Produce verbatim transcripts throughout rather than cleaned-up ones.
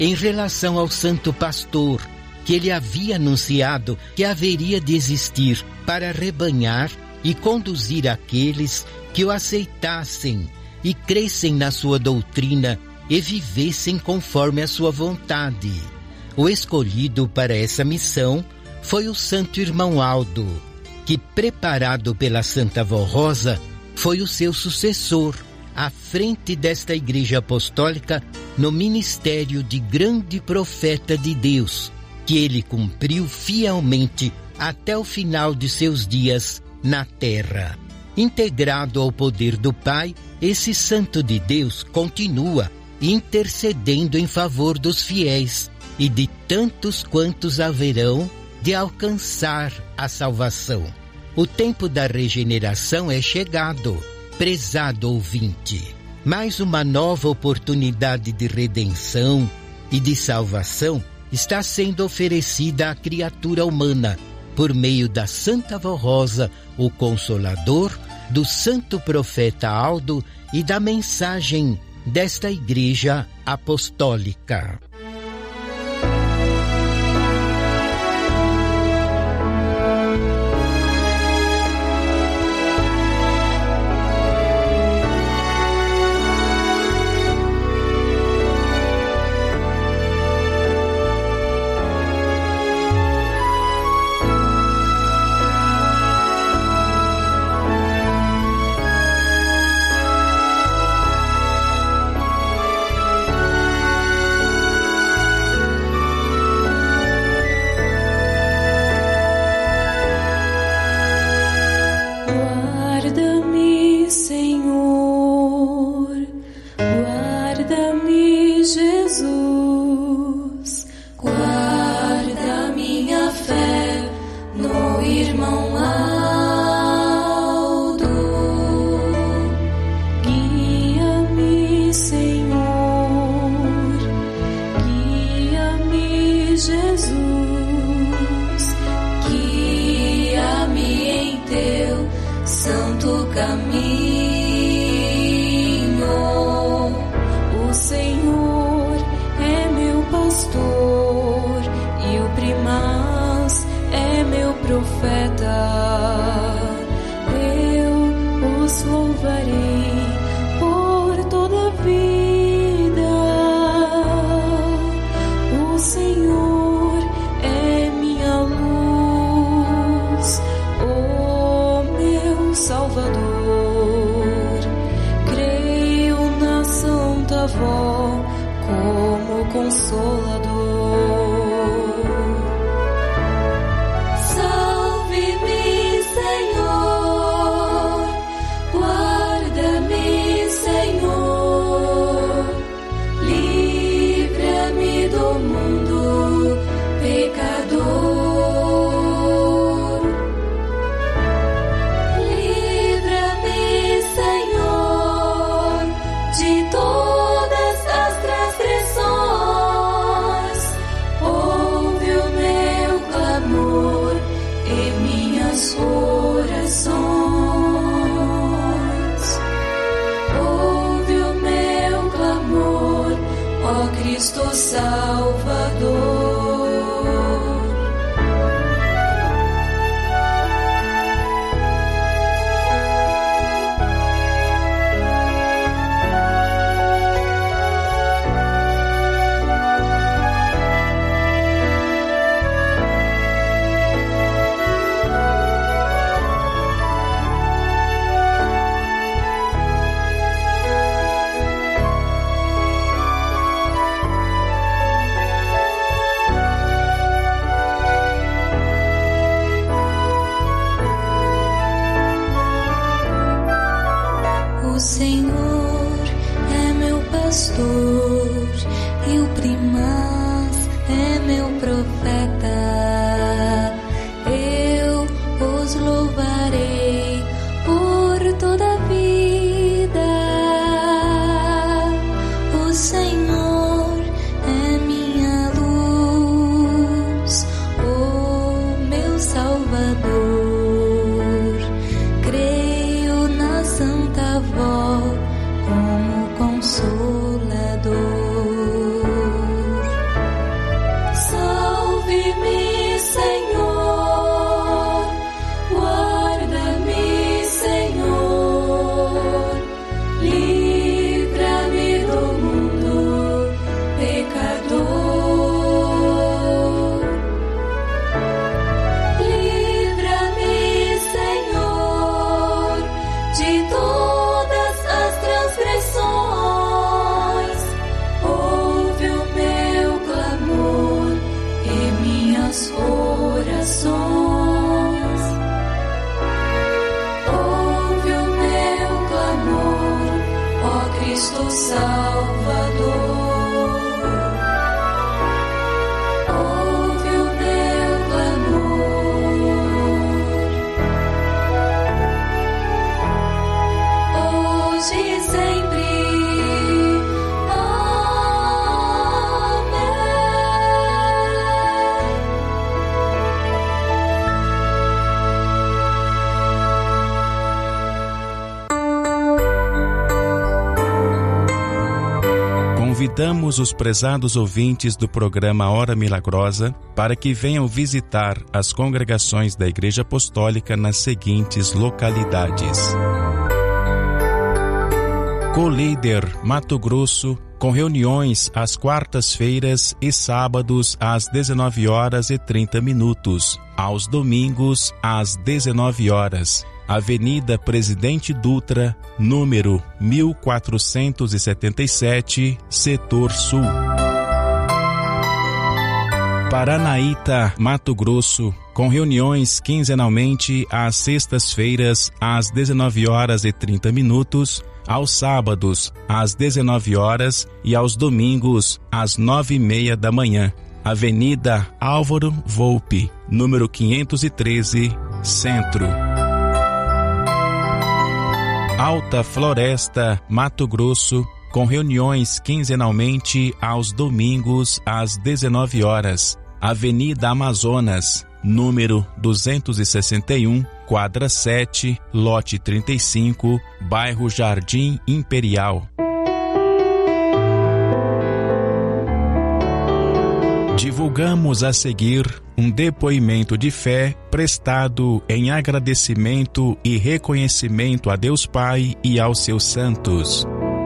em relação ao santo pastor, que ele havia anunciado que haveria de existir para rebanhar e conduzir aqueles que o aceitassem e crescem na sua doutrina e vivessem conforme a sua vontade. O escolhido para essa missão foi o santo irmão Aldo, que, preparado pela Santa Vó Rosa, foi o seu sucessor à frente desta Igreja Apostólica no ministério de grande profeta de Deus, que ele cumpriu fielmente até o final de seus dias na terra. Integrado ao poder do Pai, esse santo de Deus continua intercedendo em favor dos fiéis e de tantos quantos haverão de alcançar a salvação. O tempo da regeneração é chegado, prezado ouvinte. Mais uma nova oportunidade de redenção e de salvação está sendo oferecida à criatura humana por meio da Santa Vó Rosa, o Consolador, do santo profeta Aldo e da mensagem desta Igreja Apostólica. Vó como Consolador. Convidamos os prezados ouvintes do programa Hora Milagrosa para que venham visitar as congregações da Igreja Apostólica nas seguintes localidades: Colíder, Mato Grosso, com reuniões às quartas-feiras e sábados às dezenove horas e trinta minutos, aos domingos às dezenove horas. Avenida Presidente Dutra, número mil quatrocentos e setenta e sete, Setor Sul. Paranaíta, Mato Grosso, com reuniões quinzenalmente às sextas-feiras às dezenove horas e trinta minutos, aos sábados às dezenove horas e aos domingos às nove e meia da manhã. Avenida Álvaro Volpe, número quinhentos e treze, Centro. Alta Floresta, Mato Grosso, com reuniões quinzenalmente aos domingos às dezenove horas. Avenida Amazonas, número duzentos e sessenta e um, quadra sete, lote trinta e cinco, bairro Jardim Imperial. Divulgamos a seguir um depoimento de fé prestado em agradecimento e reconhecimento a Deus Pai e aos seus santos.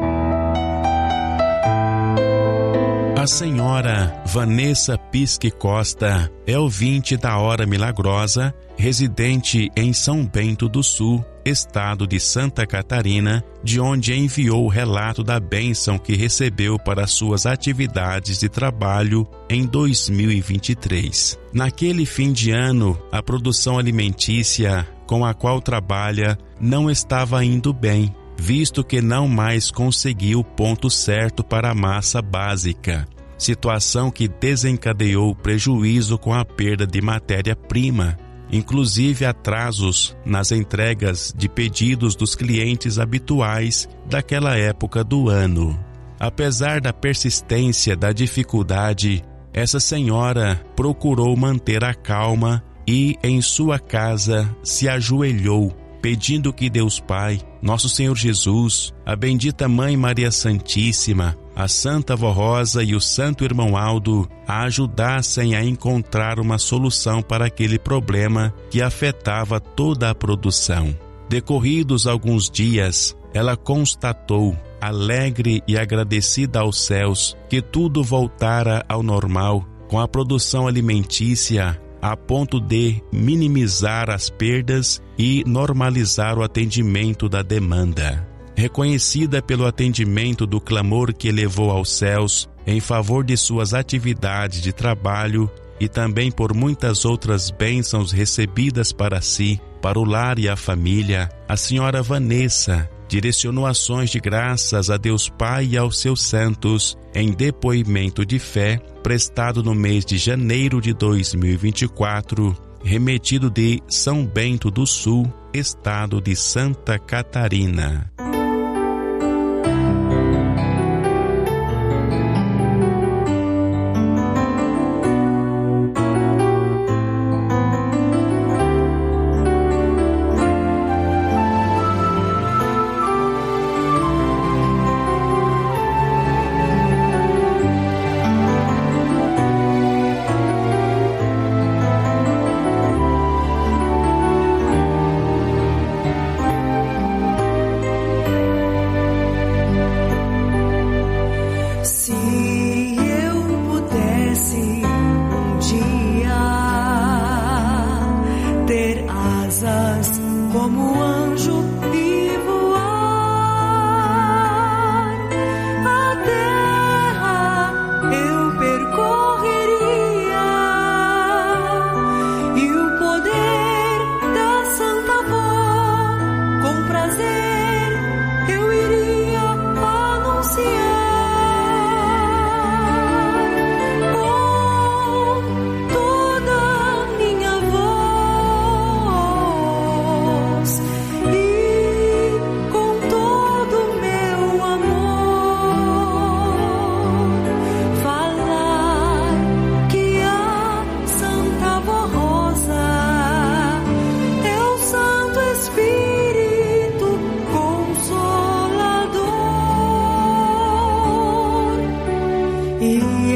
A senhora Vanessa Pisque Costa é ouvinte da Hora Milagrosa, residente em São Bento do Sul, estado de Santa Catarina, de onde enviou o relato da bênção que recebeu para suas atividades de trabalho em dois mil e vinte e três. Naquele fim de ano, a produção alimentícia com a qual trabalha não estava indo bem, visto que não mais conseguiu o ponto certo para a massa básica, situação que desencadeou prejuízo com a perda de matéria-prima, inclusive atrasos nas entregas de pedidos dos clientes habituais daquela época do ano. Apesar da persistência da dificuldade, essa senhora procurou manter a calma e, em sua casa, se ajoelhou, pedindo que Deus Pai, Nosso Senhor Jesus, a bendita Mãe Maria Santíssima, a Santa Avó Rosa e o Santo Irmão Aldo a ajudassem a encontrar uma solução para aquele problema que afetava toda a produção. Decorridos alguns dias, ela constatou, alegre e agradecida aos céus, que tudo voltara ao normal, com a produção alimentícia a ponto de minimizar as perdas e normalizar o atendimento da demanda. Reconhecida pelo atendimento do clamor que elevou aos céus em favor de suas atividades de trabalho e também por muitas outras bênçãos recebidas para si, para o lar e a família, a senhora Vanessa direcionou ações de graças a Deus Pai e aos seus santos em depoimento de fé prestado no mês de janeiro de dois mil e vinte e quatro, remetido de São Bento do Sul, estado de Santa Catarina.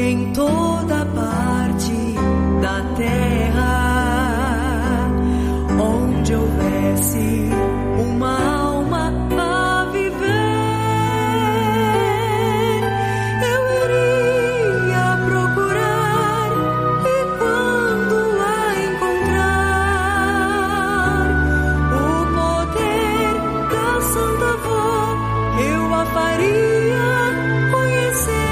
em toda parte da terra, onde houvesse uma alma a viver, eu iria procurar, e quando a encontrar, o poder da Santa Avó eu a faria conhecer.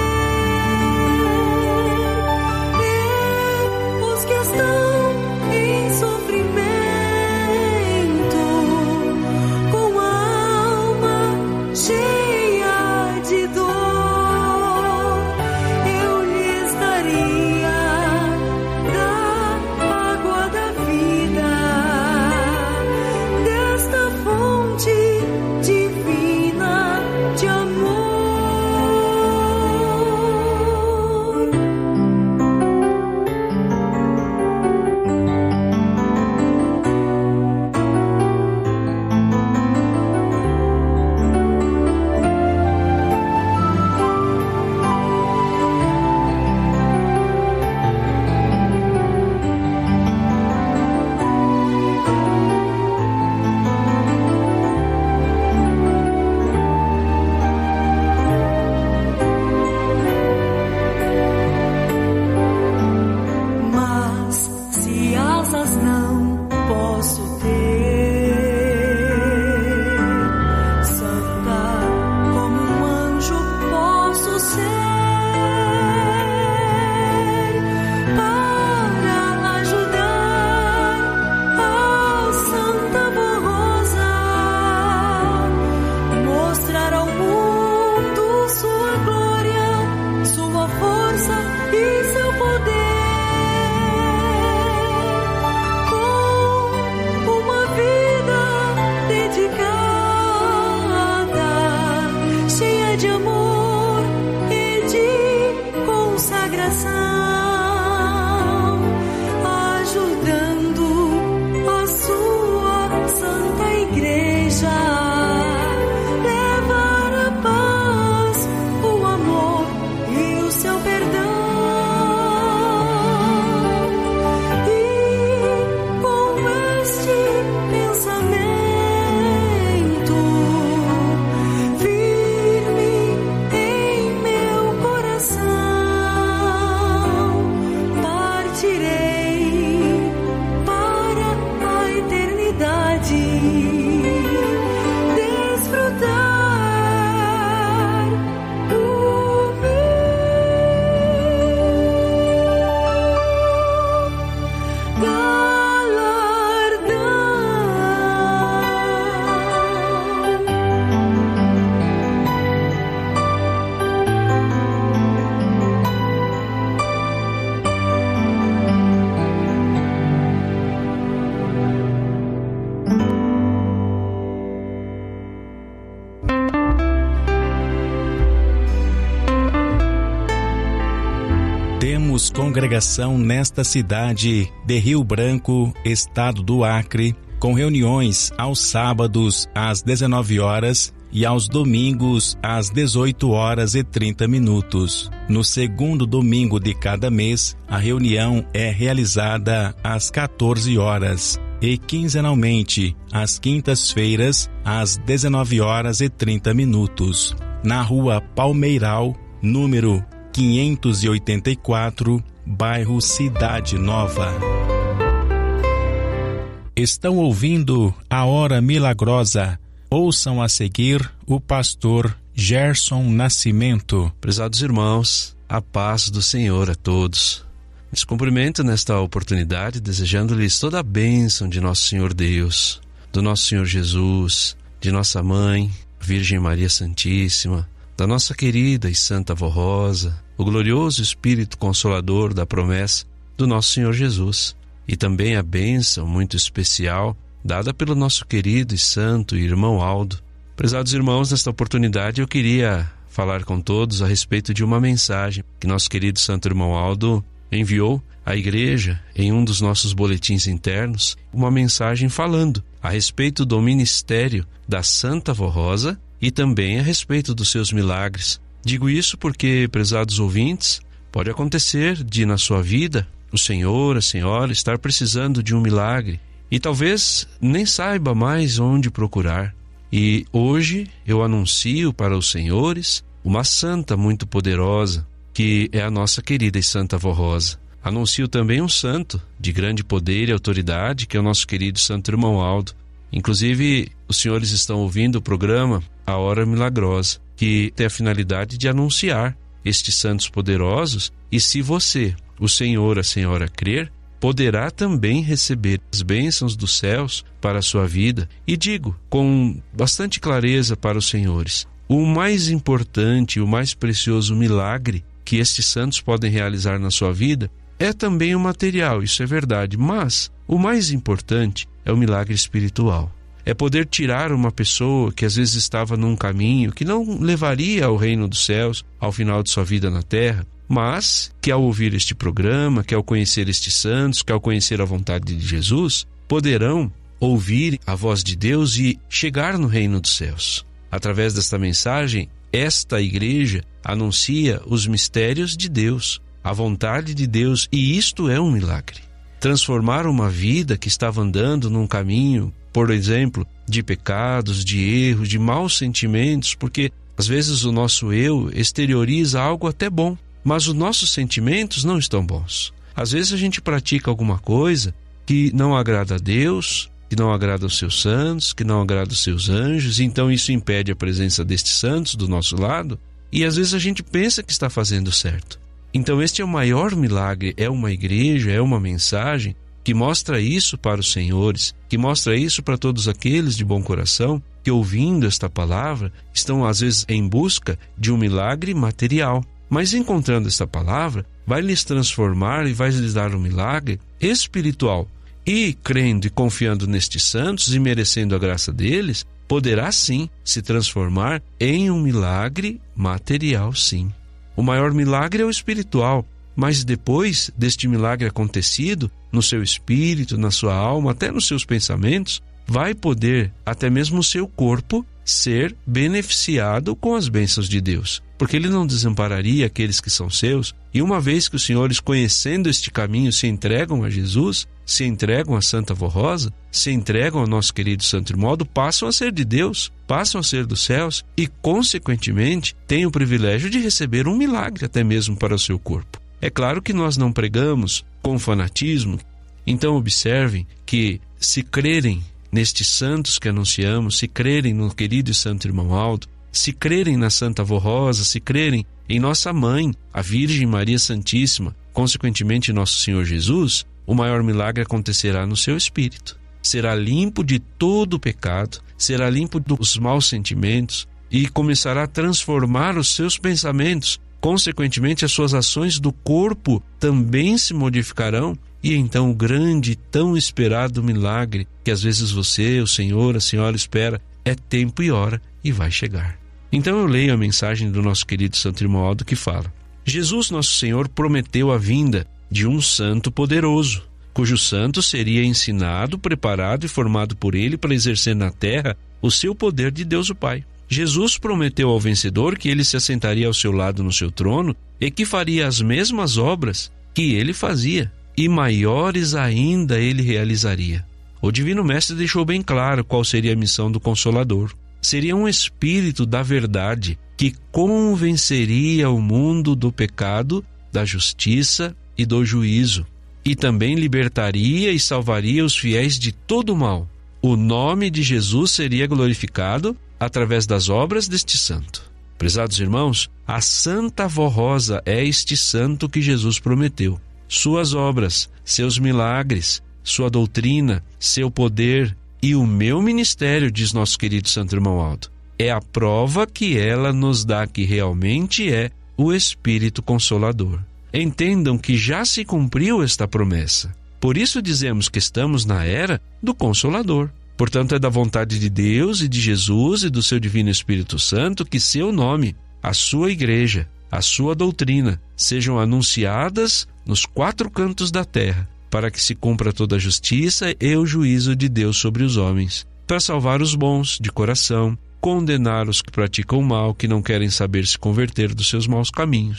Temos congregação nesta cidade de Rio Branco, estado do Acre, com reuniões aos sábados às dezenove horas e aos domingos às dezoito horas e trinta minutos. No segundo domingo de cada mês, a reunião é realizada às quatorze horas e quinzenalmente às quintas-feiras às dezenove horas e trinta minutos, na Rua Palmeiral, número quinhentos e oitenta e quatro, bairro Cidade Nova. Estão ouvindo a Hora Milagrosa. Ouçam a seguir o pastor Gerson Nascimento. Prezados irmãos, a paz do Senhor a todos. Lhes cumprimento nesta oportunidade, desejando-lhes toda a bênção de nosso Senhor Deus, do nosso Senhor Jesus, de nossa Mãe, Virgem Maria Santíssima, da nossa querida e Santa Avó Rosa, o glorioso Espírito Consolador da promessa do nosso Senhor Jesus, e também a bênção muito especial dada pelo nosso querido e santo irmão Aldo. Prezados irmãos, nesta oportunidade eu queria falar com todos a respeito de uma mensagem que nosso querido santo irmão Aldo enviou à igreja em um dos nossos boletins internos, uma mensagem falando a respeito do ministério da Santa Avó Rosa e também a respeito dos seus milagres. Digo isso porque, prezados ouvintes, Pode acontecer de, na sua vida, o senhor, a senhora, estar precisando de um milagre e talvez nem saiba mais onde procurar. E hoje eu anuncio para os senhores uma santa muito poderosa, que é a nossa querida e santa Vó Rosa. Anuncio também um santo de grande poder e autoridade, que é o nosso querido Santo Irmão Aldo. Inclusive, os senhores estão ouvindo o programa A Hora Milagrosa, que tem a finalidade de anunciar estes santos poderosos. E se você, o senhor, a senhora, crer, poderá também receber as bênçãos dos céus para a sua vida. E digo com bastante clareza para os senhores, o mais importante, o mais precioso milagre que estes santos podem realizar na sua vida é também o material, isso é verdade, mas o mais importante é o milagre espiritual. É poder tirar uma pessoa que às vezes estava num caminho que não levaria ao reino dos céus ao final de sua vida na terra, mas que ao ouvir este programa, que ao conhecer estes santos, que ao conhecer a vontade de Jesus, poderão ouvir a voz de Deus e chegar no reino dos céus. Através desta mensagem, esta igreja anuncia os mistérios de Deus, a vontade de Deus, e isto é um milagre. Transformar uma vida que estava andando num caminho, por exemplo, de pecados, de erros, de maus sentimentos, porque às vezes o nosso eu exterioriza algo até bom, mas os nossos sentimentos não estão bons. Às vezes a gente pratica alguma coisa que não agrada a Deus, que não agrada aos seus santos, que não agrada aos seus anjos, então isso impede a presença destes santos do nosso lado, e às vezes a gente pensa que está fazendo certo. Então este é o maior milagre, é uma igreja, é uma mensagem que mostra isso para os senhores, que mostra isso para todos aqueles de bom coração que, ouvindo esta palavra, estão às vezes em busca de um milagre material, mas encontrando esta palavra, vai lhes transformar e vai lhes dar um milagre espiritual. E crendo e confiando nestes santos e merecendo a graça deles, poderá sim se transformar em um milagre material, sim. O maior milagre é o espiritual, mas depois deste milagre acontecido, no seu espírito, na sua alma, até nos seus pensamentos, vai poder até mesmo o seu corpo ser beneficiado com as bênçãos de Deus, porque Ele não desampararia aqueles que são seus. E uma vez que os senhores, conhecendo este caminho, se entregam a Jesus, se entregam a Santa Vó Rosa, se entregam ao nosso querido Santo Irmão Aldo, passam a ser de Deus, passam a ser dos céus e, consequentemente, têm o privilégio de receber um milagre até mesmo para o seu corpo. É claro que nós não pregamos com fanatismo, então observem que, se crerem nestes santos que anunciamos, se crerem no querido e Santo Irmão Aldo, se crerem na Santa Vó Rosa, se crerem em nossa mãe, a Virgem Maria Santíssima, consequentemente nosso Senhor Jesus, o maior milagre acontecerá no seu espírito. Será limpo de todo o pecado, será limpo dos maus sentimentos e começará a transformar os seus pensamentos. Consequentemente, as suas ações do corpo também se modificarão, e então o grande e tão esperado milagre que às vezes você, o Senhor, a Senhora espera, é tempo e hora e vai chegar. Então eu leio a mensagem do nosso querido Santo Irmão Aldo, que fala: Jesus, nosso Senhor, prometeu a vinda de um santo poderoso, cujo santo seria ensinado, preparado e formado por ele para exercer na terra o seu poder de Deus o Pai. Jesus prometeu ao vencedor que ele se assentaria ao seu lado no seu trono e que faria as mesmas obras que ele fazia, e maiores ainda ele realizaria. O Divino Mestre deixou bem claro qual seria a missão do Consolador. Seria um Espírito da verdade que convenceria o mundo do pecado, da justiça e do juízo, e também libertaria e salvaria os fiéis de todo o mal. O nome de Jesus seria glorificado através das obras deste santo. Prezados irmãos, a Santa Vó Rosa é este santo que Jesus prometeu. Suas obras, seus milagres, sua doutrina, seu poder e o meu ministério, diz nosso querido Santo Irmão Aldo, é a prova que ela nos dá que realmente é o Espírito Consolador. Entendam que já se cumpriu esta promessa. Por isso dizemos que estamos na era do Consolador. Portanto, é da vontade de Deus e de Jesus e do seu Divino Espírito Santo que seu nome, a sua igreja, a sua doutrina sejam anunciadas nos quatro cantos da terra, para que se cumpra toda a justiça e o juízo de Deus sobre os homens, para salvar os bons de coração, condenar os que praticam o mal, que não querem saber se converter dos seus maus caminhos.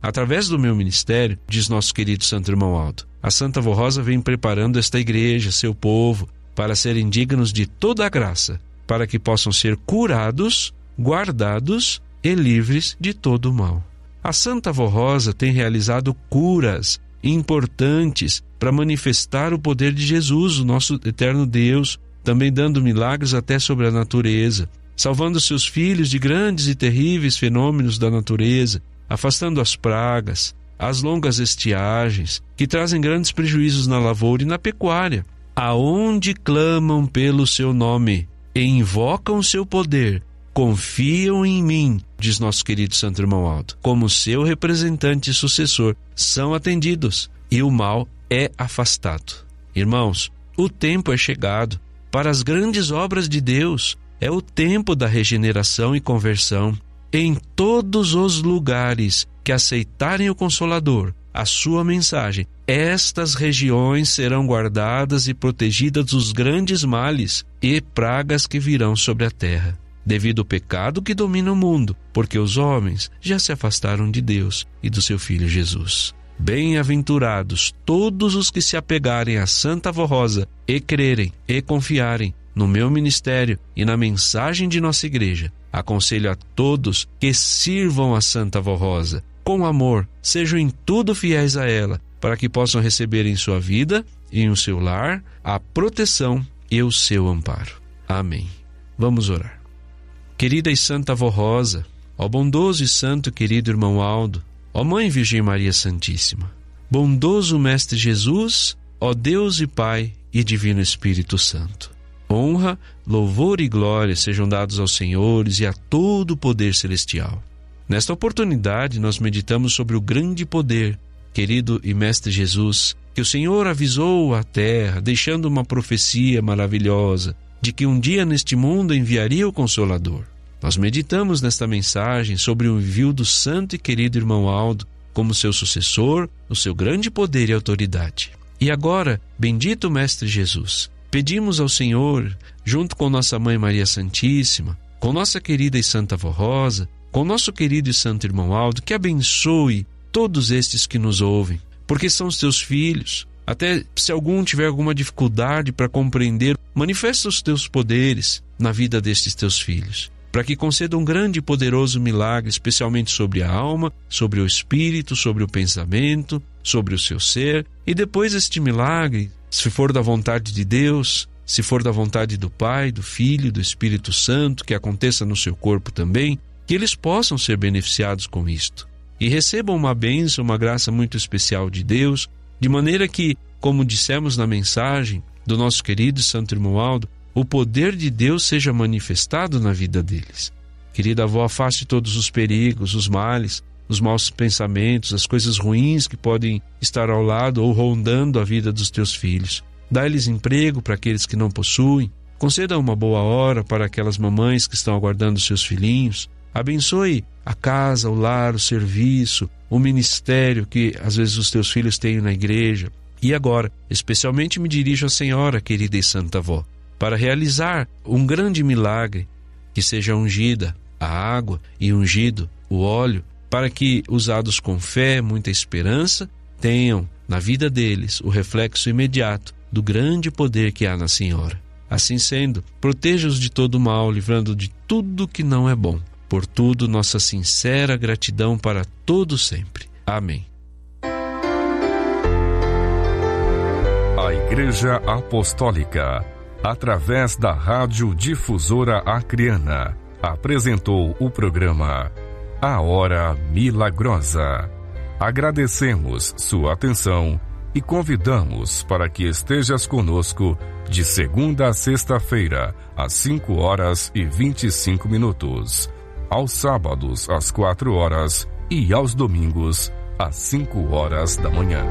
Através do meu ministério, diz nosso querido Santo Irmão Aldo, a Santa Avó Rosa vem preparando esta igreja, seu povo, para serem dignos de toda a graça, para que possam ser curados, guardados e livres de todo o mal. A Santa Avó Rosa tem realizado curas importantes para manifestar o poder de Jesus, o nosso eterno Deus, também dando milagres até sobre a natureza, salvando seus filhos de grandes e terríveis fenômenos da natureza, afastando as pragas, as longas estiagens, que trazem grandes prejuízos na lavoura e na pecuária. Aonde clamam pelo seu nome e invocam o seu poder, confiam em mim, diz nosso querido Santo Irmão Aldo, como seu representante e sucessor, são atendidos e o mal é afastado. Irmãos, o tempo é chegado para as grandes obras de Deus. É o tempo da regeneração e conversão. Em todos os lugares que aceitarem o Consolador, a sua mensagem, estas regiões serão guardadas e protegidas dos grandes males e pragas que virão sobre a terra, devido ao pecado que domina o mundo, porque os homens já se afastaram de Deus e do seu Filho Jesus. Bem-aventurados todos os que se apegarem à Santa Avó Rosa e crerem e confiarem no meu ministério e na mensagem de nossa igreja. Aconselho a todos que sirvam a Santa Avó Rosa com amor, sejam em tudo fiéis a ela, para que possam receber em sua vida e em seu lar a proteção e o seu amparo. Amém. Vamos orar. Querida e Santa Avó Rosa, ó bondoso e santo querido irmão Aldo, ó Mãe Virgem Maria Santíssima, bondoso Mestre Jesus, ó Deus e Pai e Divino Espírito Santo, honra, louvor e glória sejam dados aos senhores e a todo o poder celestial. Nesta oportunidade, nós meditamos sobre o grande poder, querido e Mestre Jesus, que o Senhor avisou à terra, deixando uma profecia maravilhosa de que um dia neste mundo enviaria o Consolador. Nós meditamos nesta mensagem sobre o envio do santo e querido irmão Aldo como seu sucessor, o seu grande poder e autoridade. E agora, bendito Mestre Jesus, pedimos ao Senhor, junto com nossa Mãe Maria Santíssima, com nossa querida e Santa Avó Rosa, com nosso querido e santo irmão Aldo, que abençoe todos estes que nos ouvem, porque são os teus filhos. Até se algum tiver alguma dificuldade para compreender, manifesta os teus poderes na vida destes teus filhos, para que conceda um grande e poderoso milagre, especialmente sobre a alma, sobre o espírito, sobre o pensamento, sobre o seu ser. E depois este milagre, se for da vontade de Deus, se for da vontade do Pai, do Filho, do Espírito Santo, que aconteça no seu corpo também, que eles possam ser beneficiados com isto e recebam uma bênção, uma graça muito especial de Deus, de maneira que, como dissemos na mensagem do nosso querido Santo Irmão Aldo, o poder de Deus seja manifestado na vida deles. Querida avó, afaste todos os perigos, os males, os maus pensamentos, as coisas ruins que podem estar ao lado ou rondando a vida dos teus filhos. Dá-lhes emprego para aqueles que não possuem. Conceda uma boa hora para aquelas mamães que estão aguardando seus filhinhos. Abençoe a casa, o lar, o serviço, o ministério que às vezes os teus filhos têm na igreja. E agora, especialmente me dirijo à Senhora, querida e Santa Avó, para realizar um grande milagre, que seja ungida a água e ungido o óleo, para que, usados com fé, muita esperança, tenham na vida deles o reflexo imediato do grande poder que há na Senhora. Assim sendo, proteja-os de todo o mal, livrando de tudo que não é bom. Por tudo, nossa sincera gratidão para todo sempre. Amém. A Igreja Apostólica, através da Rádio Difusora Acreana, apresentou o programa A Hora Milagrosa. Agradecemos sua atenção e convidamos para que estejas conosco de segunda a sexta-feira, às cinco horas e vinte e cinco minutos, aos sábados às quatro horas e aos domingos às cinco horas da manhã.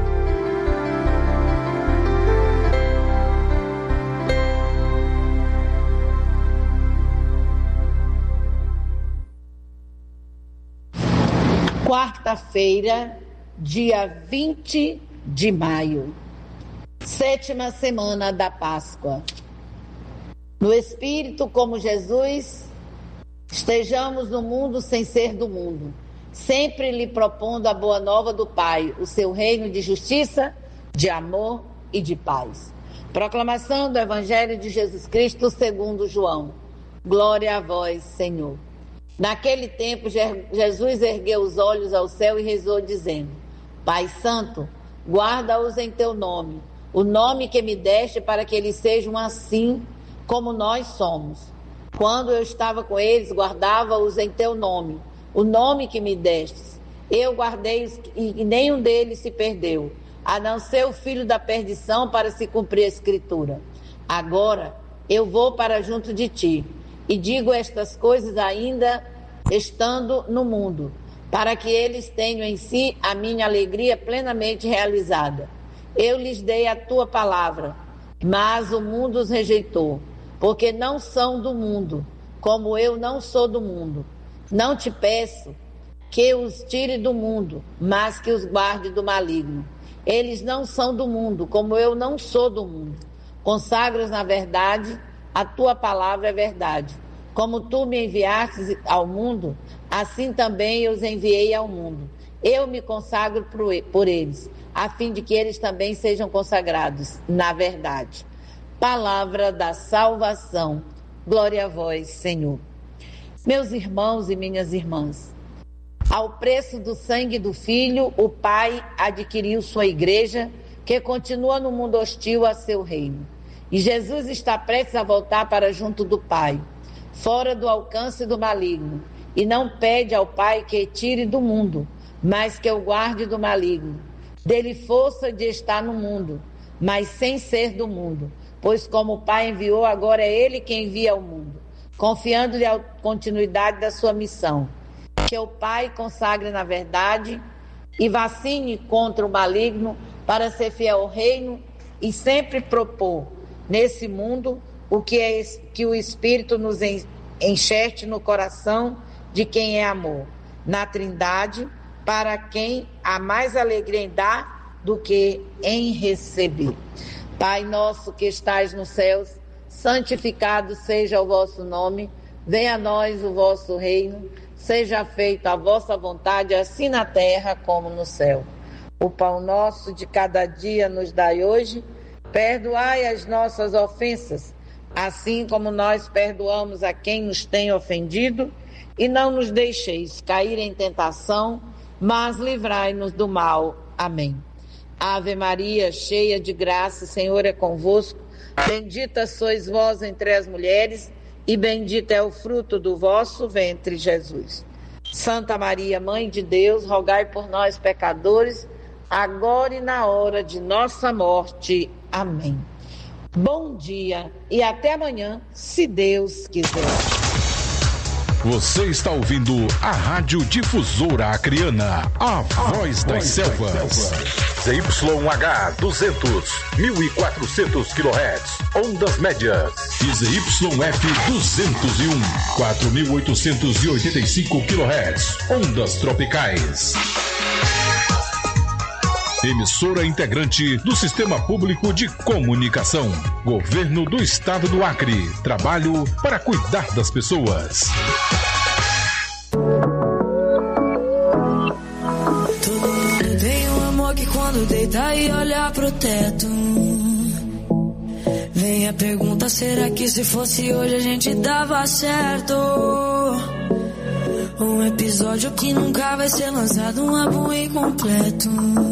Quarta-feira, dia vinte de maio, sétima semana da Páscoa. No Espírito como Jesus, estejamos no mundo sem ser do mundo. sempre lhe propondo a boa nova do Pai, o seu reino de justiça, de amor e de paz. Proclamação do Evangelho de Jesus Cristo segundo João. Glória a vós, Senhor. Naquele tempo, Jesus ergueu os olhos ao céu e rezou, dizendo: Pai Santo, guarda-os em teu nome, o nome que me deste, para que eles sejam assim como nós somos. Quando eu estava com eles, guardava-os em teu nome, o nome que me destes. Eu guardei-os e nenhum deles se perdeu, a não ser o filho da perdição, para se cumprir a Escritura. Agora eu vou para junto de ti, e digo estas coisas ainda estando no mundo, para que eles tenham em si a minha alegria plenamente realizada. Eu lhes dei a tua palavra, mas o mundo os rejeitou, porque não são do mundo, como eu não sou do mundo. Não te peço que os tire do mundo, mas que os guarde do maligno. Eles não são do mundo, como eu não sou do mundo. Consagro-os na verdade, a tua palavra é verdade. Como tu me enviaste ao mundo, assim também eu os enviei ao mundo. Eu me consagro por eles, a fim de que eles também sejam consagrados na verdade. Palavra da salvação. Glória a vós, Senhor. Meus irmãos e minhas irmãs, ao preço do sangue do Filho, o Pai adquiriu sua igreja, que continua no mundo hostil a seu reino. E Jesus está prestes a voltar para junto do Pai, fora do alcance do maligno, e não pede ao Pai que tire do mundo, mas que o guarde do maligno. Dele força de estar no mundo, mas sem ser do mundo, pois como o Pai enviou, agora é Ele quem envia ao mundo, confiando-lhe a continuidade da sua missão. Que o Pai consagre na verdade e vacine contra o maligno, para ser fiel ao reino e sempre propor nesse mundo o que é que o Espírito nos enxerte no coração de quem é amor, na Trindade, para quem há mais alegria em dar do que em receber. Pai nosso que estais nos céus, santificado seja o vosso nome, venha a nós o vosso reino, seja feita a vossa vontade, assim na terra como no céu. O pão nosso de cada dia nos dai hoje, perdoai as nossas ofensas, assim como nós perdoamos a quem nos tem ofendido, e não nos deixeis cair em tentação, mas livrai-nos do mal. Amém. Ave Maria, cheia de graça, o Senhor é convosco. Bendita sois vós entre as mulheres, e bendito é o fruto do vosso ventre, Jesus. Santa Maria, Mãe de Deus, rogai por nós, pecadores, agora e na hora de nossa morte. Amém. Bom dia e até amanhã, se Deus quiser. Você está ouvindo a Rádio Difusora Acreana, a voz das selvas. Z Y H duzentos, mil e quatrocentos quilohertz, ondas médias. E Z Y F duzentos e um, quatro mil oitocentos e oitenta e cinco quilohertz, ondas tropicais. Emissora integrante do Sistema Público de Comunicação. Governo do Estado do Acre. Trabalho para cuidar das pessoas. Todo mundo tem um amor que quando deita e olha pro teto, vem a pergunta, será que se fosse hoje a gente dava certo? Um episódio que nunca vai ser lançado, um álbum incompleto.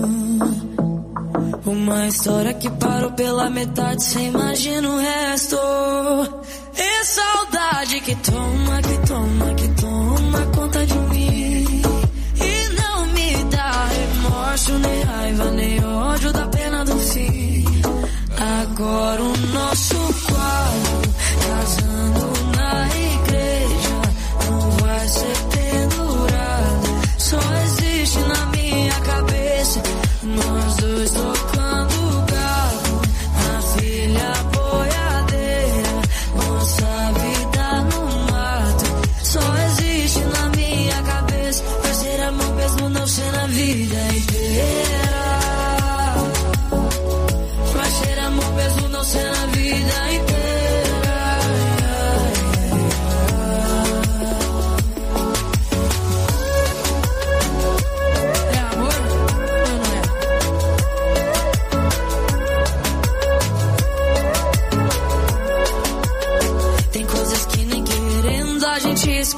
Uma história que parou pela metade, cê imagina o resto. E saudade que toma, que toma, que toma conta de mim. E não me dá remorso, nem raiva, nem ódio da pena do fim. Agora o nosso quadro, casando na igreja, não vai ser pendurado. Só existe na minha cabeça nós dois tocando galo, a filha boiadeira, nossa vida no mato. Só existe na minha cabeça, vai ser amor mesmo não ser na vida inteira.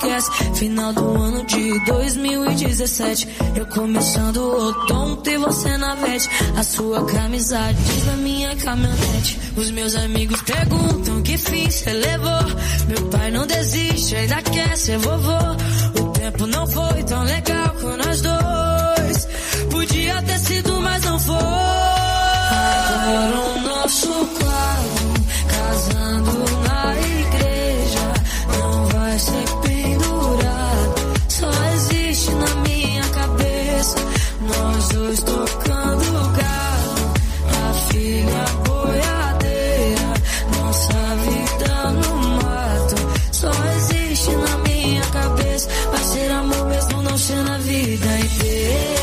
esquece. Final do ano de dois mil e dezessete, eu começando o odonto e você na vete. A sua camisa diz na minha caminhonete. Os meus amigos perguntam que fim cê levou. Meu pai não desiste, ainda quer ser vovô. O tempo não foi tão legal com nós dois. Podia ter sido, mas não foi. Agora o nosso quadro, casando na igreja, não vai ser pendurado. Só existe na minha cabeça, nós dois tocando galo. A filha boiadeira, nossa vida no mato. Só existe na minha cabeça, vai ser amor mesmo não ser na vida inteira.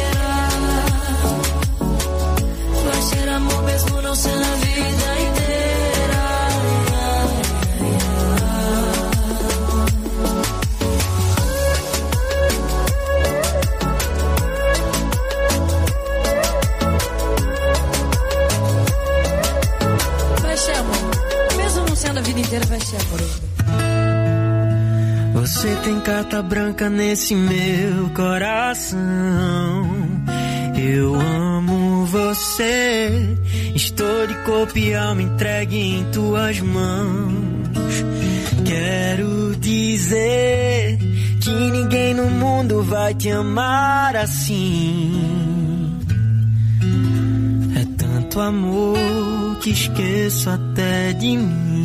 Vai ser amor mesmo não ser na vida inteira. Vai ser amor, mesmo não sendo a vida inteira, vai ser amor. Você tem carta branca nesse meu coração. Eu amo você. Estou de corpo e alma entregue em tuas mãos. Quero dizer que ninguém no mundo vai te amar assim. É tanto amor que esqueço até de mim.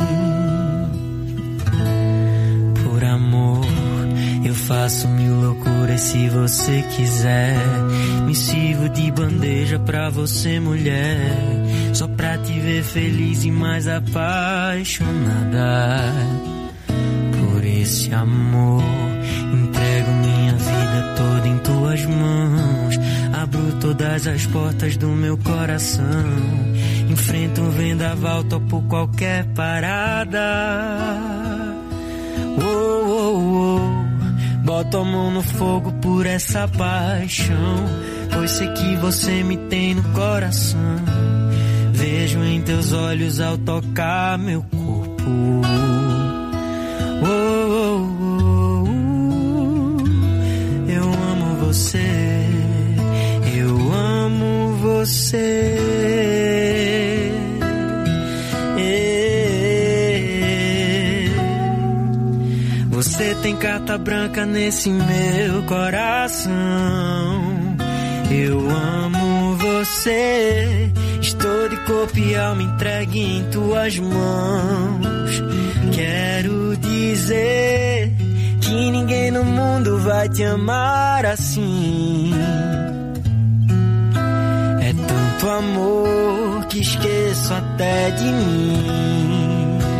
Por amor eu faço mil loucuras se você quiser. Me sirvo de bandeja pra você, mulher, só pra te ver feliz e mais apaixonada. Por esse amor entrego minha vida toda em tuas mãos. Abro todas as portas do meu coração. Enfrento um vendaval, topo qualquer parada. Oh, oh, oh. Boto a mão no fogo por essa paixão, pois sei que você me tem no coração. Vejo em teus olhos ao tocar meu corpo. Oh, oh, oh, oh. Eu amo você, eu amo você. Você tem carta branca nesse meu coração. Eu amo você. Estou de corpo e alma entregue em tuas mãos. Quero dizer que ninguém no mundo vai te amar assim. É tanto amor que esqueço até de mim.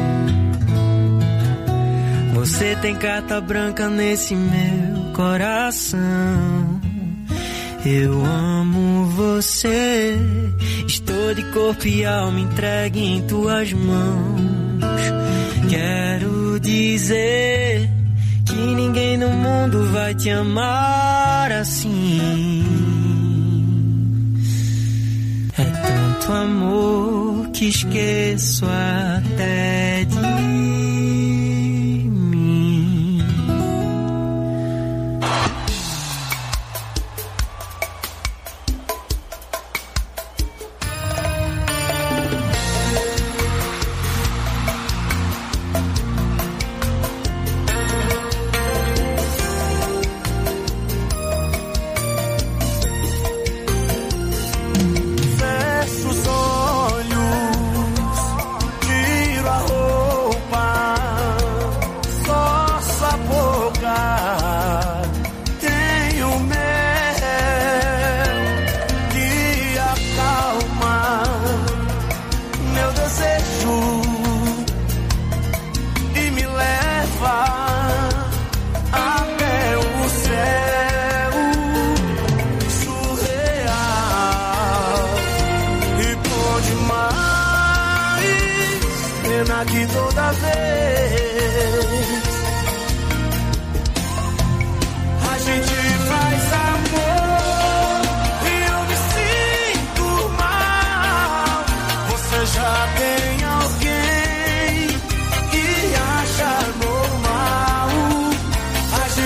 Você tem carta branca nesse meu coração. Eu amo você. Estou de corpo e alma entregue em tuas mãos. Quero dizer que ninguém no mundo vai te amar assim. É tanto amor que esqueço até de mim. Que toda vez a gente faz amor e eu me sinto mal. Você já tem alguém que acha normal. A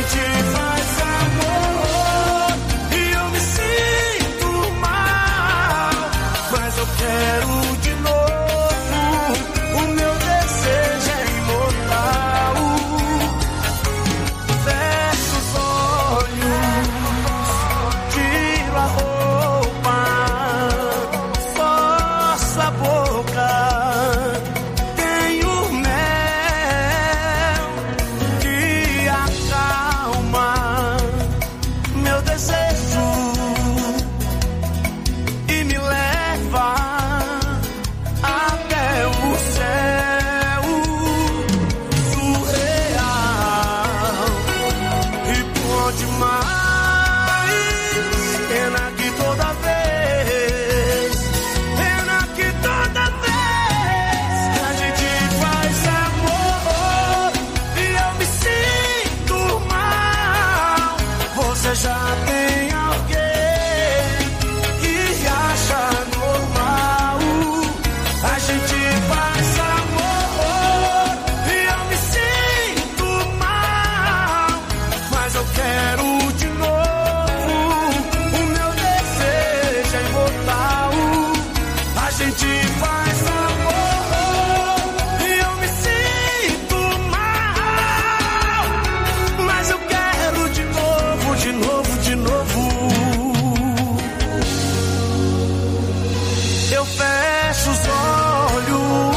eu fecho os olhos.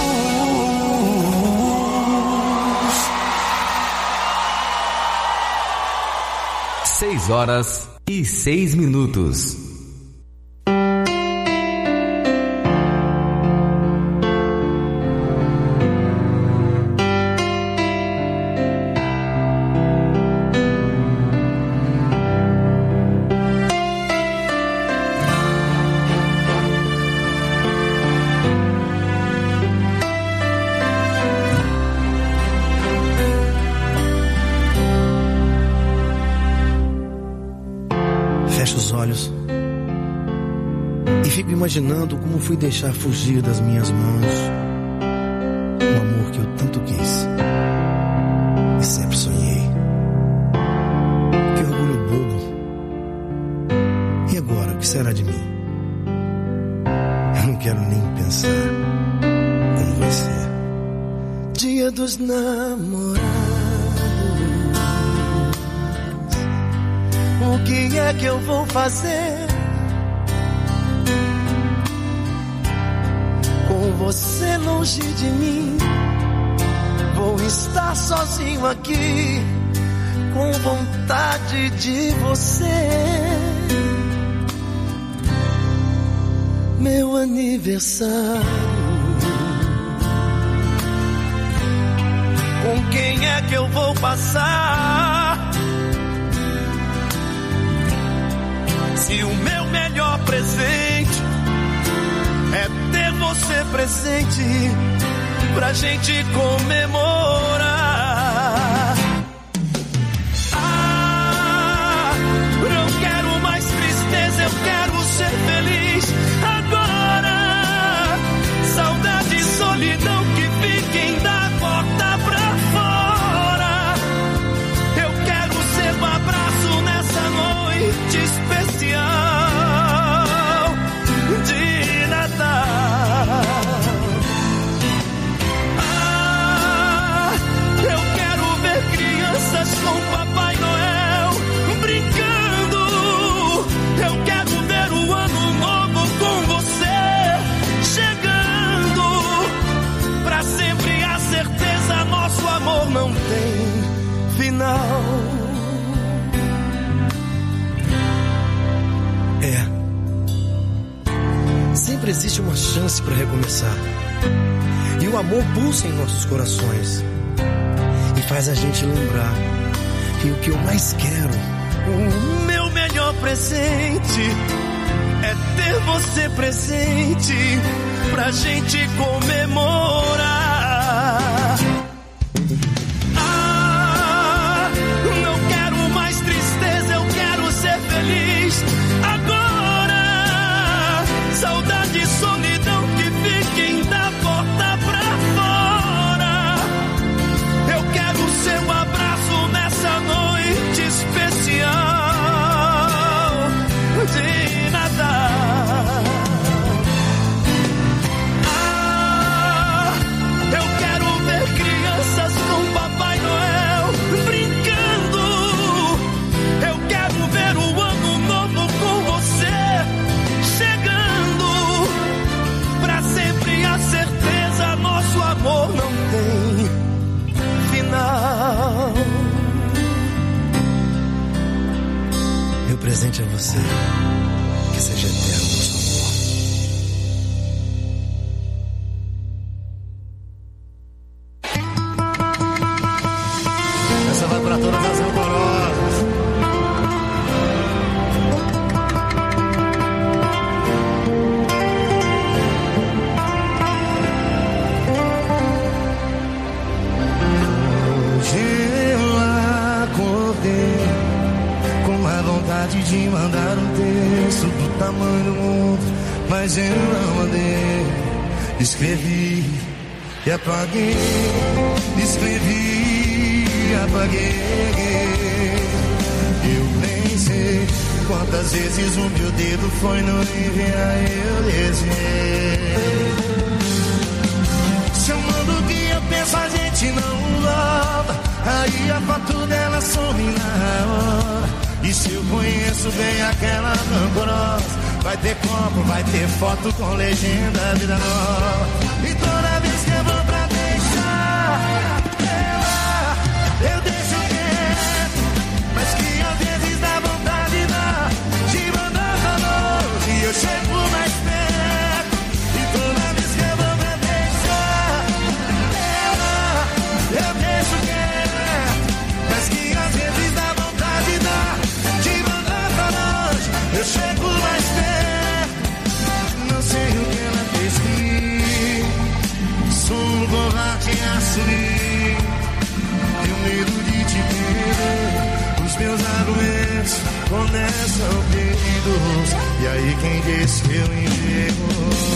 Seis horas e seis minutos. Imaginando como fui deixar fugir das minhas mãos o amor que eu tanto quis e sempre sonhei. Que orgulho bobo. E agora, o que será de mim? Eu não quero nem pensar como vai ser. Dia dos namorados, o que é que eu vou fazer? Com você longe de mim, vou estar sozinho aqui, com vontade de você. Meu aniversário, com quem é que eu vou passar? Se o meu melhor presente é ter você presente pra gente comemorar. Ah, não quero mais tristeza, eu quero ser feliz agora. Saudade e solidão que fiquem da porta pra fora. Eu quero ser um abraço nessa noite especial de Ah, eu quero ver crianças com Papai Noel brincando. Eu quero ver o ano novo com você chegando. Pra sempre a certeza, nosso amor não tem final. É, sempre existe uma chance para recomeçar. E o amor pulsa em nossos corações e faz a gente lembrar que o que eu mais quero, o meu melhor presente, é ter você presente pra gente comemorar. Ah, não quero mais tristeza, eu quero ser feliz agora. Saudade e solidão que fiquem da porta pra fora. Eu quero seu abraço nessa noite especial de Natal. Ah, eu quero ver crianças com Papai Noel brincando. Eu quero ver o ano novo com você chegando. Pra sempre a certeza, nosso amor não tem final. Meu presente a você, que seja eterno nosso amor. Essa vai pra todas as amorosas. De mandar um texto do tamanho do mundo, mas eu não mandei. Escrevi e apaguei, escrevi e apaguei. Eu nem sei quantas vezes o meu dedo foi no enviar, eu desenhei. Se eu mando o que eu penso, a gente não volta. Aí a foto dela some na hora. E se eu conheço bem aquela rancorosa vai ter copo, vai ter foto com legenda, vida nova. E toda vez que eu vou pra deixar ela, eu deixo quieto, mas que às vezes dá vontade dá de mandar pra longe e eu chego mais perto. E toda vez que eu vou pra deixar ela, eu deixo quieto, mas que às vezes dá vontade dá de mandar pra longe, eu chego mais perto. Não sei o que ela fez comigo, sou um covarde a assumir. Tenho medo de te perder, os meus argumentos começam perdidos. E aí quem disse que eu enxergo?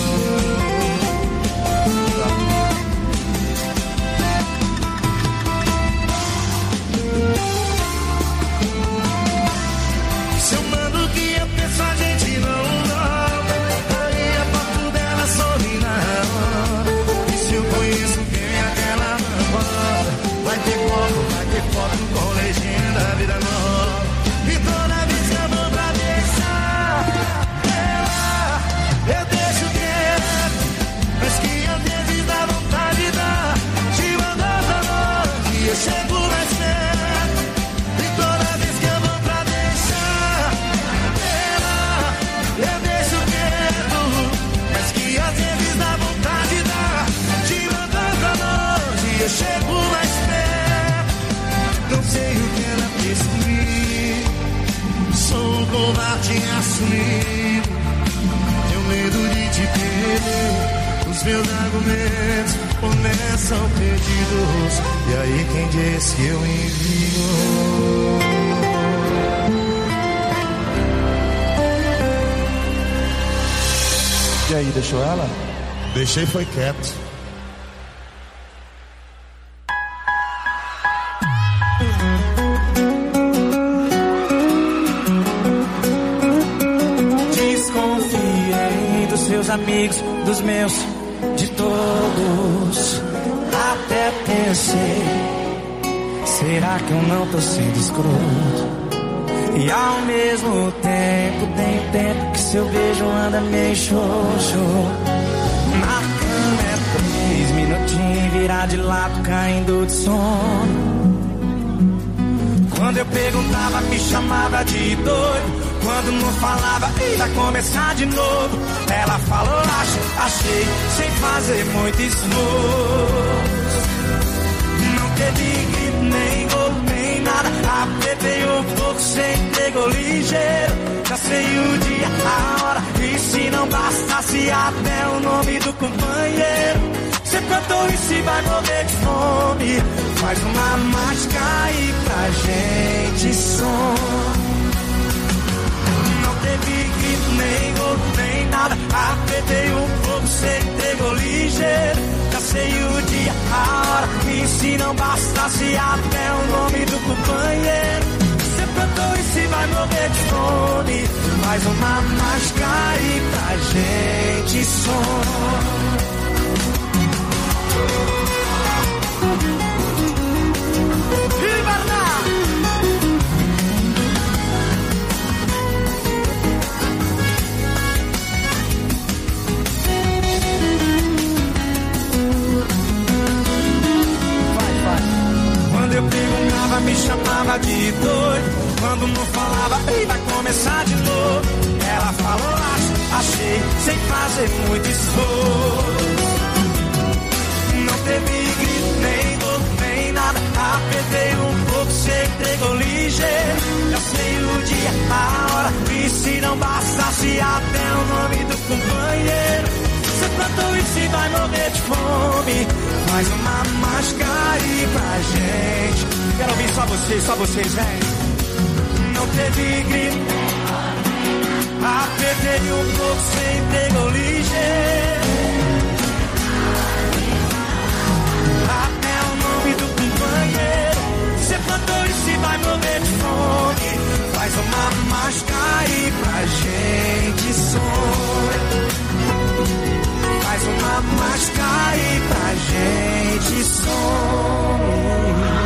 Se eu mando que eu penso a gente não volta, aí a foto dela some na hora. E se eu conheço quem é aquela namora, vai ter foto, vai ter foto com legenda, vida nova. E toda vez que eu vou pra deixar ela, eu deixo quieto, mas que às vezes dá vontade dá de mandar pra longe e eu chego mais perto. E toda vez que eu vou pra deixar ela, eu deixo quieto, mas que às vezes dá vontade dá de mandar pra longe e eu chego mais perto. Não sei o que ela fez comigo, sou um covarde assumido. Tenho medo de te perder, os meus argumentos começam perdidos. E aí quem diz que eu envio? E aí, deixou ela? Deixei, foi quieto. Desconfiei dos seus amigos, dos meus, de todos. Até pensei, será que eu não tô sendo escroto? E ao mesmo tempo, tem tempo que seu beijo anda meio xoxo. Na cama é três minutinhos, virar de lado, caindo de sono. Quando eu perguntava, me chamava de doido. Quando não falava, ei, vai começar de novo. Ela falou, acho, achei, sem fazer muito esforço. Não teve grito, nem gol, nem nada. Apertei um pouco, sem pegou ligeiro. Já sei o dia, a hora, e se não bastasse até o nome do companheiro. Você cantou e se vai morrer de fome, faz uma mágica aí pra gente som. Não teve grito, nem gol, nem nada. Apertei um pouco, você entregou ligeiro. Já sei o dia, a hora, e se não bastasse até o nome do companheiro. Você cantou e se vai morrer de fome, faz uma mágica aí pra gente som. Quando eu perguntava, me chamava de doido. Quando não falava, ei, vai começar de novo. Ela falou, acho, achei, sem fazer muito esforço. Não teve grito, nem dor, nem nada. Apertei um pouco, você entregou ligeiro. Já sei o dia, a hora, e se não bastasse até o nome do companheiro. Você plantou e se vai morrer de fome, faz uma mágica aí pra gente. Quero ouvir só vocês, só vocês, vem. Não teve grito, apertei um pouco, você entregou ligeiro. Até o nome do companheiro. Você plantou e se vai morrer de fome, faz uma mágica aí pra gente sonhar. Faz uma mágica aí pra gente sonhar.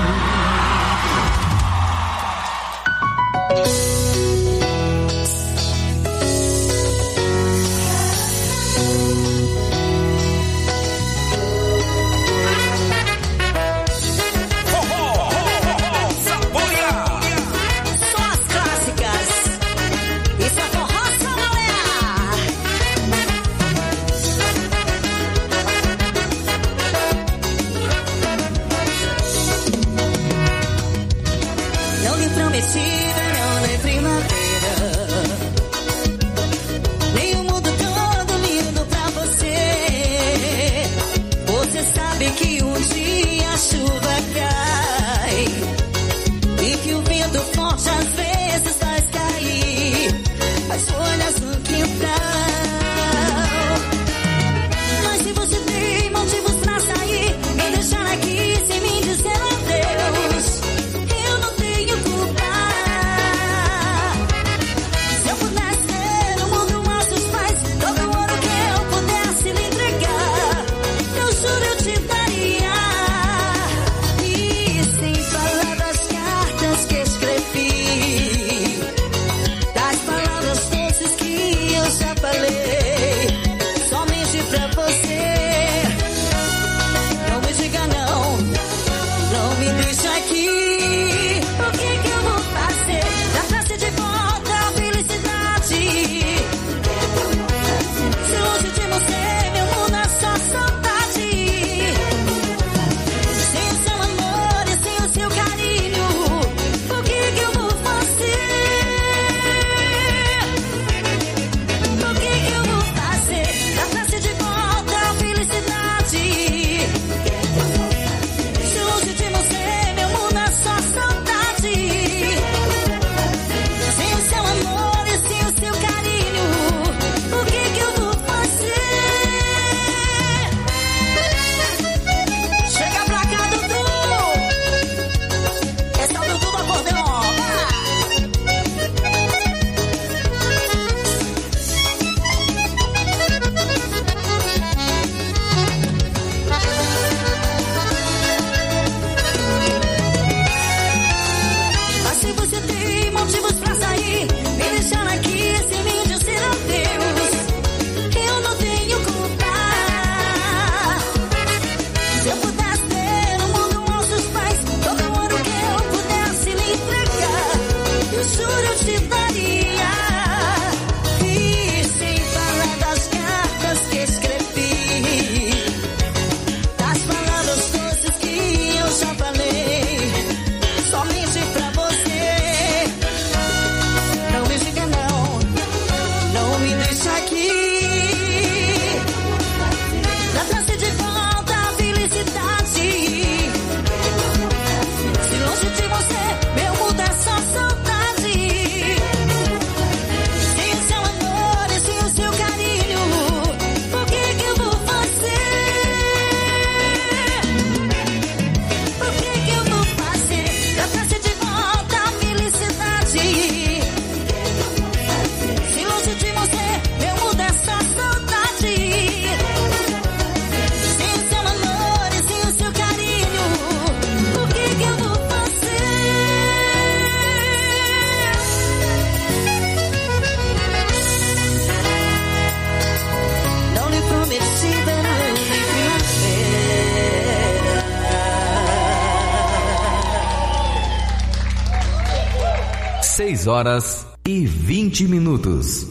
dez horas e vinte minutos.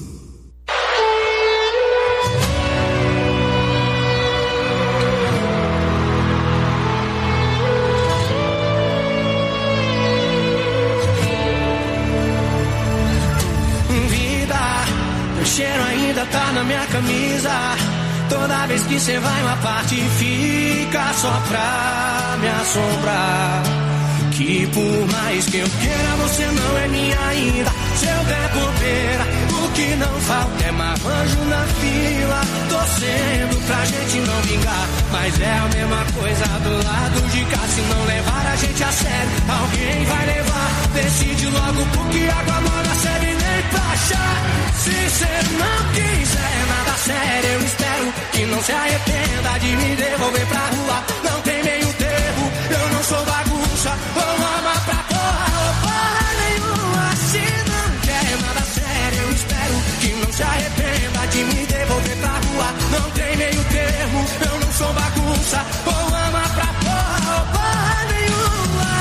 O cheiro ainda tá na minha camisa. Toda vez que cê vai uma parte fica só pra me assombrar. Que por mais que eu queira você não é minha ainda. Se eu der bobeira, o que não falta é marmanjo na fila, torcendo pra gente não vingar. Mas é a mesma coisa do lado de cá. Se não levar a gente a sério, alguém vai levar. Decide logo porque água mora serve nem pra chá. Se cê não quiser nada sério, eu espero que não se arrependa de me devolver pra rua. Não tem meio termo, eu não sou bagunça. Ou ama pra porra, ou porra nenhuma. Se não quer nada sério, eu espero que não se arrependa de me devolver pra rua. Não tem meio termo, eu não sou bagunça. Ou ama pra porra, ou porra nenhuma.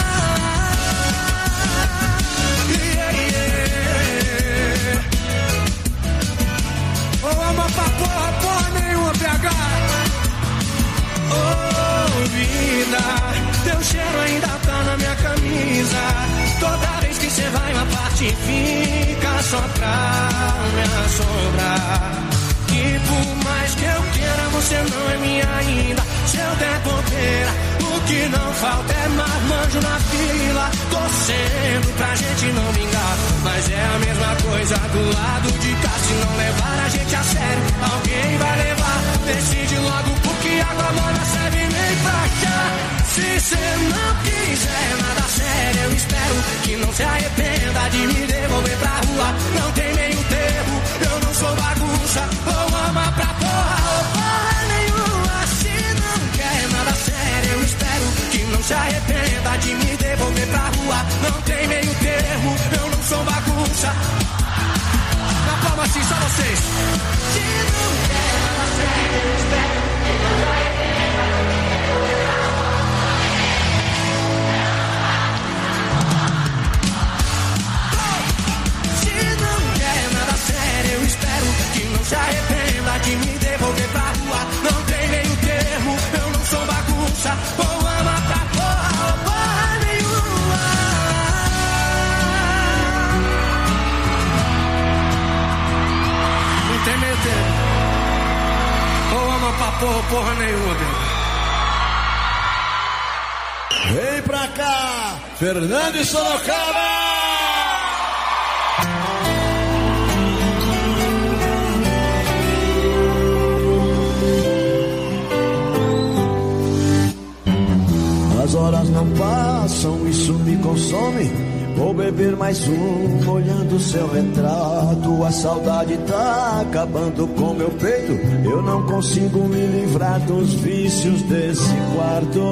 Yeah, yeah. Ou ama pra porra, porra nenhuma, P H. Oh, vida, teu cheiro ainda tá na minha camisa. Toda vez que cê vai uma parte fica só pra me assombrar. Que por mais que eu queira você não é minha ainda. Se eu der bobeira, o que não falta é marmanjo na fila, torcendo pra gente não vingar. Mas é a mesma coisa do lado de cá. Se não levar a gente a sério, alguém vai levar. Decide logo porque água mora serve nem pra cá. Se cê não quiser nada sério, eu espero que não se arrependa de me devolver pra rua. Não tem meio termo, eu não sou bagunça. Ou ama pra porra, ou porra nenhuma. Se não quer nada sério, eu espero que não se arrependa de me devolver pra rua. Não tem meio termo, eu não sou bagunça. Na palma assim, só vocês. Se não quer nada sério, eu espero que não se arrependa. Eu espero que não se arrependa de me devolver pra rua. Não tem meio termo, eu não sou bagunça. Ou ama pra porra, ou porra nenhuma. Não tem meio termo. Ou ama pra porra, ou porra nenhuma, bem. Vem pra cá, Fernando e Sorocaba. As horas não passam, isso me consome. Vou beber mais um, olhando seu retrato. A saudade tá acabando com meu peito. Eu não consigo me livrar dos vícios desse quarto.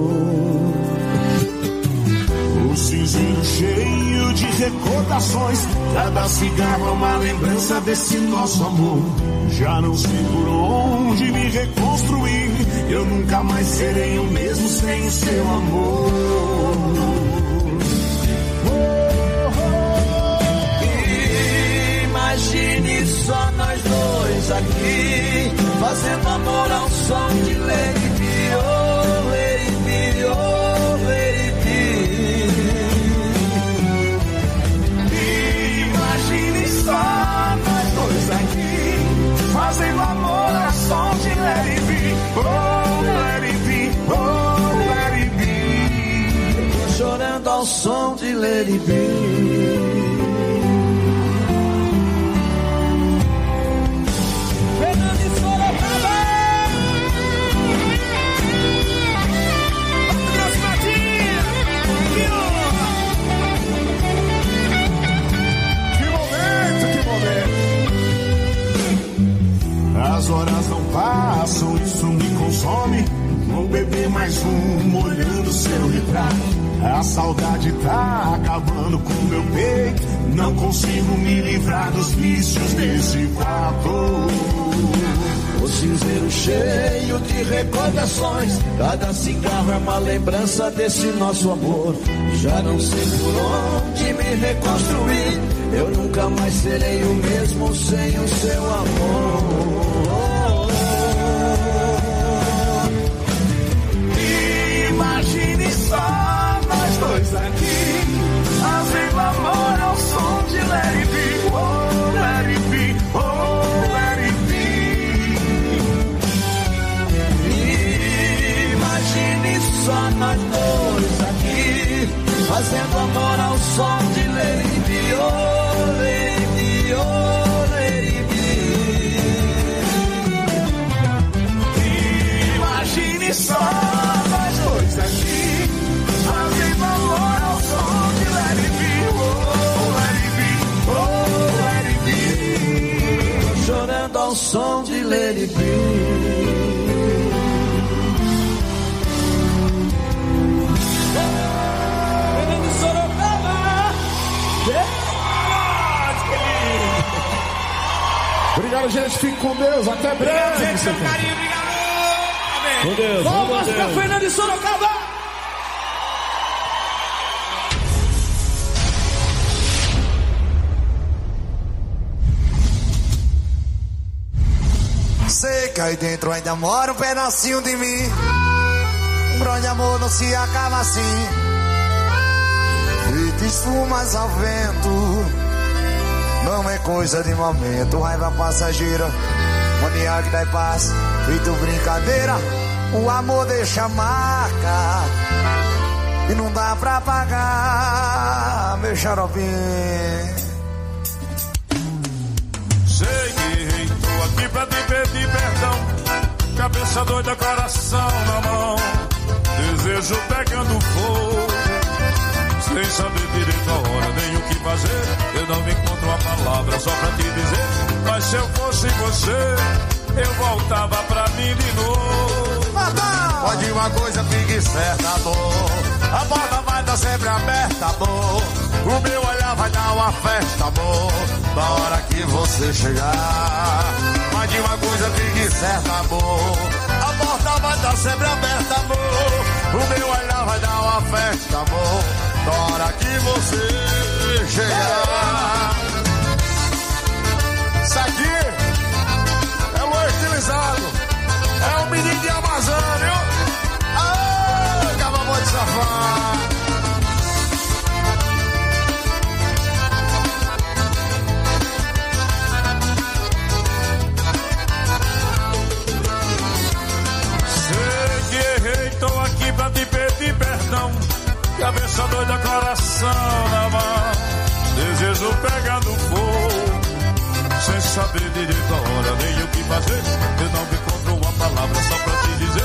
O cinzeiro cheio de recordações. Cada cigarro é uma lembrança desse nosso amor. Já não sei por onde me reconstruir. Eu nunca mais serei o mesmo sem o seu amor. Imagine só nós dois aqui, fazendo amor ao som de Lady Di, oh Lady Di, oh Lady Di. Imagine só nós dois aqui, fazendo amor ao som de Lady Di, oh Lady Di, oh Lady Di. Chorando ao som de Lady Di. As horas não passam, isso me consome. Vou beber mais um, olhando seu retrato. A saudade tá acabando com meu peito. Não consigo me livrar dos vícios desse quarto. cinzeiro cheio de recordações. Cada cigarro é uma lembrança desse nosso amor. Já não sei por onde me reconstruir. Eu nunca mais serei o mesmo sem o seu amor. Imagine só nós dois aqui, fazendo amor ao som de Let It Be, oh, Let It Be, oh, Let It Be. Imagine só nós dois aqui, fazendo amor ao som de Let It Be, oh, Let It Be, oh, Let It Be. Imagine só nós dois aqui, fazendo amor ao som de Let It Be, oh, Let It Be, oh, Let It Be. Chorando ao som de Let It Be. Obrigado, gente. Fique com Deus. Até breve. Obrigado, gente. Pelo carinho. Obrigado. Amém. Com Deus. Vamos pra Fernando de Sorocaba. Sei que aí dentro ainda mora um pedacinho de mim. Um grande amor não se acaba assim. Feito espumas ao vento. Não é coisa de momento. Raiva passageira, mania que dá paz. Feito brincadeira, o amor deixa marca e não dá pra pagar, meu xaropinho. Cheguei, tô aqui pra te pedir perdão. Cabeça doida, coração na mão. Desejo pegando fogo. Sem saber direito a hora, nem o que fazer. Eu não me encontro uma palavra só pra te dizer. Mas se eu fosse você, eu voltava pra mim de novo. Pode uma coisa, fique certa, amor. A porta vai estar sempre aberta, amor. O meu olhar vai dar uma festa, amor. Na hora que você chegar. Mas de uma coisa, fique certa, amor. A porta vai estar sempre aberta, amor. O meu olhar vai dar uma festa, amor. Na hora que você chegar. Isso aqui é o estilizado. É um menino de Amazônia, viu? Ah, acabou de safar. Sei que errei, tô aqui pra te pedir perdão. Cabeça doida, coração na mão. Desejo pegar no fogo. Sem saber direito a hora, nem o que fazer. Eu não me encontro uma palavra